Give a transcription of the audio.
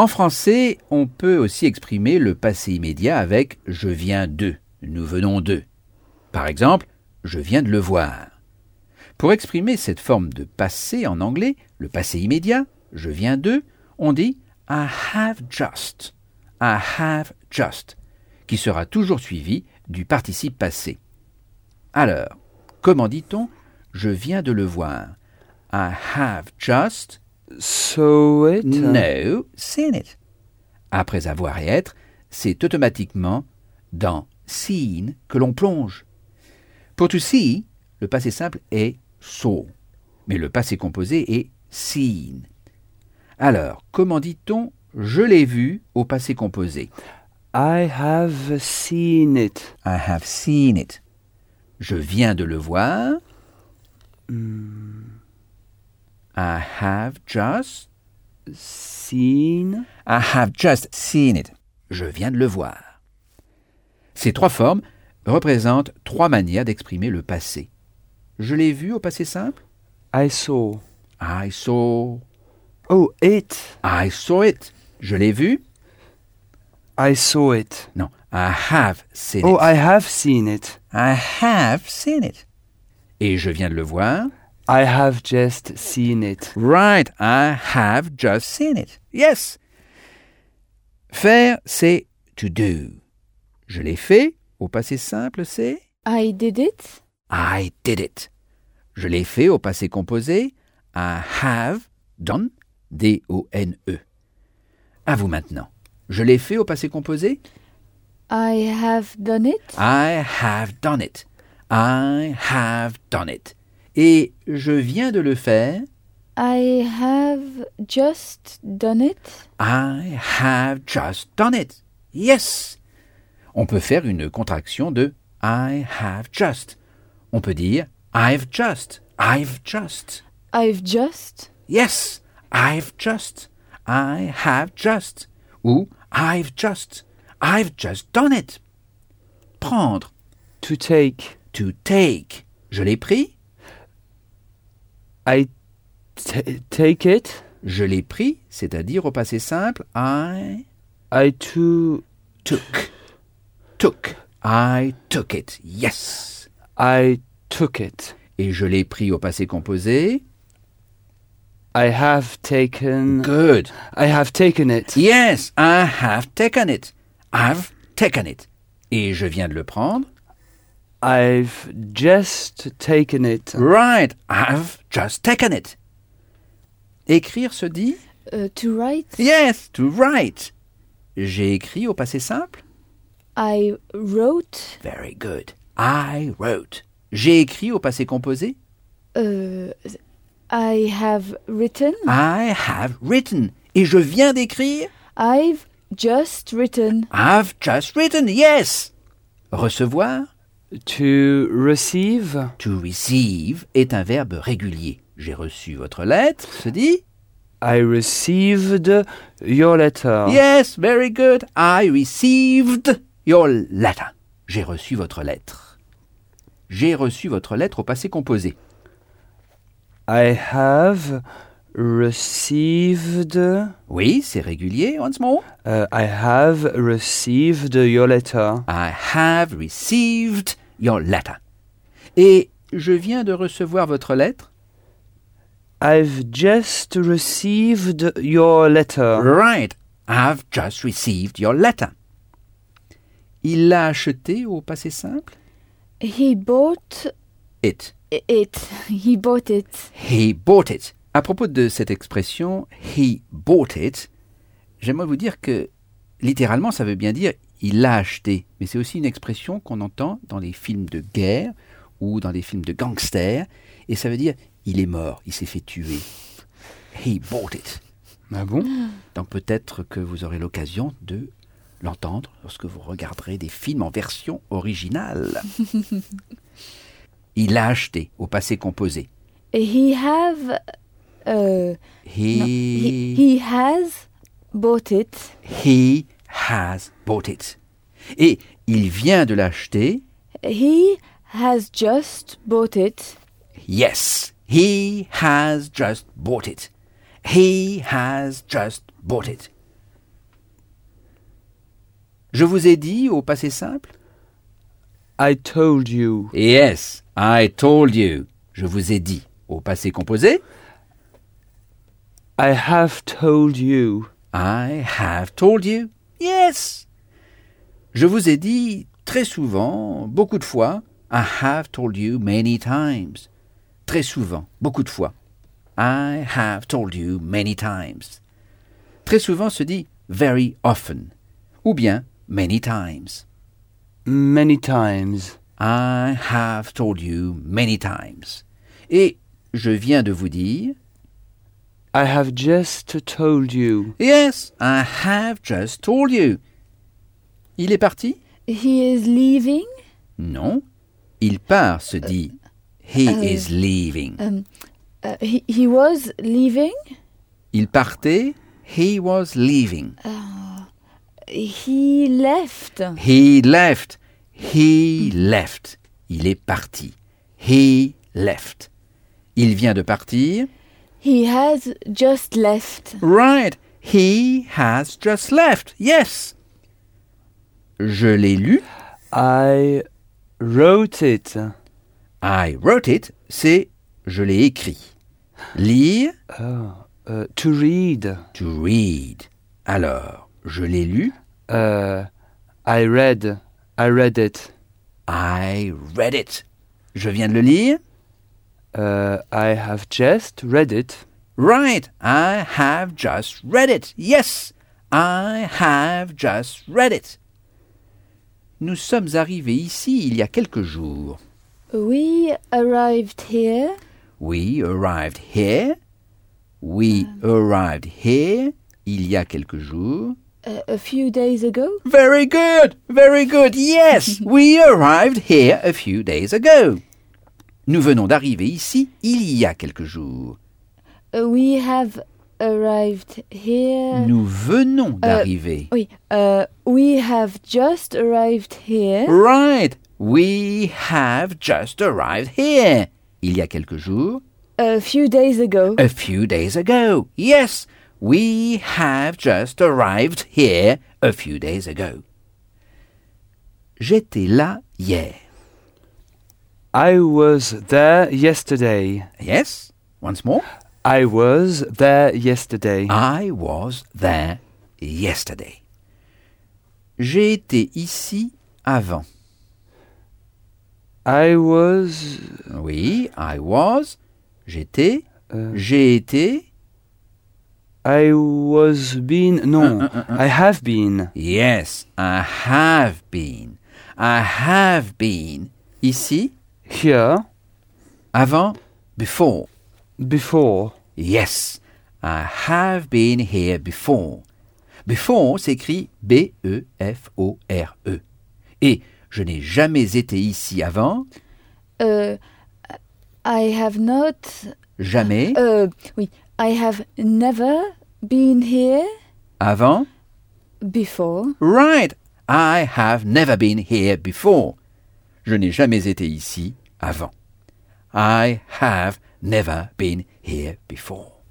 En français, on peut aussi exprimer le passé immédiat avec « je viens de »,« nous venons de ». Par exemple, « je viens de le voir ». Pour exprimer cette forme de passé en anglais, le passé immédiat, « je viens de », on dit « I have just »,« I have just », qui sera toujours suivi du participe passé. Alors, comment dit-on « je viens de le voir » ? I have just saw it. No, seen it. Après avoir et être, c'est automatiquement dans seen que l'on plonge. Pour to see, le passé simple est saw, mais le passé composé est seen. Alors, comment dit-on je l'ai vu au passé composé? I have seen it. I have seen it. Je viens de le voir. I have just Seen. I have just seen it. Je viens de le voir. Ces trois formes représentent trois manières d'exprimer le passé. Je l'ai vu au passé simple. I saw. I saw. Oh, it. I saw it. Je l'ai vu. I saw it. Non, I have seen Oh, it. I have seen it. I have seen it. Et je viens de le voir. I have just seen it. Right, I have just seen it. Yes. Faire, c'est to do. Je l'ai fait. Au passé simple, c'est I did it. I did it. Je l'ai fait au passé composé. I have done. D-O-N-E. À vous maintenant. Je l'ai fait au passé composé. I have done it. I have done it. I have done it. Et je viens de le faire. I have just done it. I have just done it. Yes. On peut faire une contraction de I have just. On peut dire I've just. I've just. I've just. Yes. I've just. I have just. Ou I've just. I've just done it. Prendre. To take. To take. Je l'ai pris. I take it. Je l'ai pris, c'est-à-dire au passé simple, I took. Took. I took it. Yes. I took it. Et je l'ai pris au passé composé. I have taken. Good. I have taken it. Yes, I have taken it. I've taken it. Et je viens de le prendre. I've just taken it. Right, I've just taken it. Écrire se dit? To write. Yes, to write. J'ai écrit au passé simple? I wrote. Very good. I wrote. J'ai écrit au passé composé? I have written. I have written. Et je viens d'écrire? I've just written. I've just written, yes. Recevoir? To receive. To receive est un verbe régulier. J'ai reçu votre lettre, se dit? I received your letter. Yes, very good. I received your letter. J'ai reçu votre lettre. J'ai reçu votre lettre au passé composé. I have received. Oui, c'est régulier. Once more. I have received your letter. I have received your letter. Et je viens de recevoir votre lettre. I've just received your letter. Right. I've just received your letter. Il l'a acheté au passé simple. He bought It. it. He bought it. He bought it. À propos de cette expression he bought it, j'aimerais vous dire que littéralement ça veut bien dire il l'a acheté, mais c'est aussi une expression qu'on entend dans les films de guerre ou dans des films de gangsters, et ça veut dire il est mort, il s'est fait tuer. He bought it. Ah bon? Donc peut-être que vous aurez l'occasion de l'entendre lorsque vous regarderez des films en version originale. Il l'a acheté au passé composé. He have. He has bought it. He has bought it. Et il vient de l'acheter. He has just bought it. Yes, he has just bought it. He has just bought it. Je vous ai dit au passé simple? I told you. Yes, I told you. Je vous ai dit au passé composé? I have told you. I have told you. Yes. Je vous ai dit très souvent, beaucoup de fois. I have told you many times. Très souvent, beaucoup de fois. I have told you many times. Très souvent se dit very often ou bien many times. Many times. I have told you many times. Et je viens de vous dire I have just told you. Yes, I have just told you. Il est parti? He is leaving. Non. Il part se dit he is leaving. He was leaving. Il partait, he was leaving. He left. He left. He left. Il est parti. He left. Il vient de partir. He has just left. Right. He has just left. Yes. Je l'ai lu. I wrote it. I wrote it, c'est je l'ai écrit. Lire, To read. to read. Alors, je l'ai lu. I read it. I read it. Je viens de le lire. I have just read it. Right, I have just read it. Yes, I have just read it. Nous sommes arrivés ici il y a quelques jours. We arrived here. We arrived here. We arrived here il y a quelques jours. A few days ago. Very good, very good. Yes, we arrived here a few days ago. Nous venons d'arriver ici il y a quelques jours. We have arrived here. Nous venons d'arriver. Oui, we have just arrived here. Right, we have just arrived here. Il y a quelques jours. A few days ago. A few days ago. Yes, we have just arrived here a few days ago. J'étais là hier. I was there yesterday. Yes, once more. I was there yesterday. I was there yesterday. J'ai été ici avant. I was. Oui, I was. J'étais. J'ai été. I was been. No, I have been. Yes, I have been. I have been. Ici. Here. Avant. Before. Before. Yes, I have been here before. Before s'écrit B-E-F-O-R-E. Et je n'ai jamais été ici avant. I have not. Jamais. Oui, I have never been here Avant. before. Right, I have never been here before. Je n'ai jamais été ici avant. I have never been here before.